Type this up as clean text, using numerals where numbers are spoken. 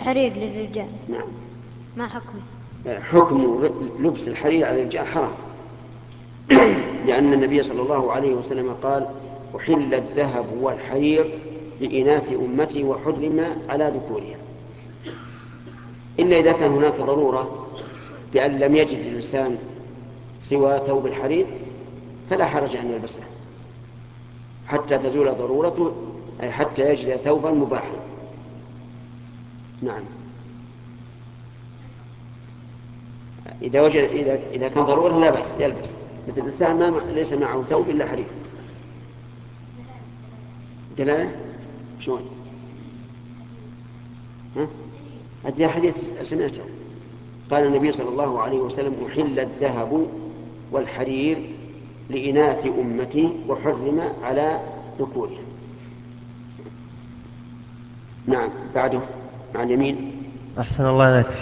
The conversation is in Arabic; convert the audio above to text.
الحرير للرجال نعم. ما حكمه؟ حكم لبس الحرير على الرجال حرام، لأن النبي صلى الله عليه وسلم قال: أحل الذهب والحرير لإناث أمتي وحرم على ذكورها، إلا إذا كان هناك ضرورة بأن لم يجد الإنسان سوى ثوب الحرير فلا حرج أن يلبسه حتى تزول ضرورته، أي حتى يجد ثوبا مباحا. نعم. إذا كان ضرورة لا بأس يلبس، مثل الإنسان ما ليس معه ثوب إلا حرير. دلالة شلون؟ هذه حديث سمعته، قال النبي صلى الله عليه وسلم: أحل الذهب والحرير لإناث أمتي وحرم على ذكورها. نعم. بعده مع اليمين. أحسن الله إليك.